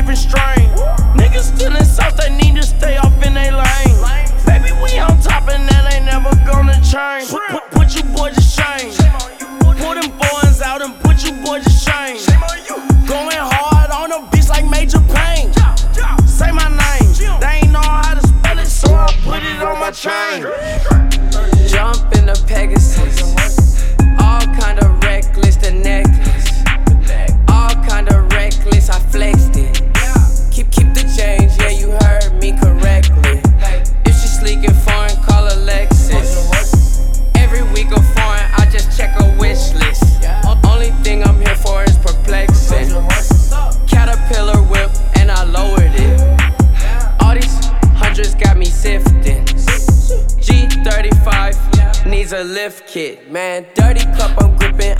different strain. Niggas still in sauce, they need to stay off in they lane. Baby, we on top and that ain't never gonna change. Put you boys to shame. Pull them boys out and put you boys to shame. Going hard on a bitch like Major Payne. Say my name, they ain't know how to spell it, so I put it on my chain. Jump in the Pegasus, all kind of reckless, the necklace, all kind of reckless, I flexed it. Keep the change, yeah, you heard me correctly. If she sleek and foreign, call her Lexus. Every week of foreign, I just check a wish list. Only thing I'm here for is perplexing. Caterpillar whip, and I lowered it. All these hundreds got me sifting. G35 needs a lift kit. Man, dirty cup I'm gripping,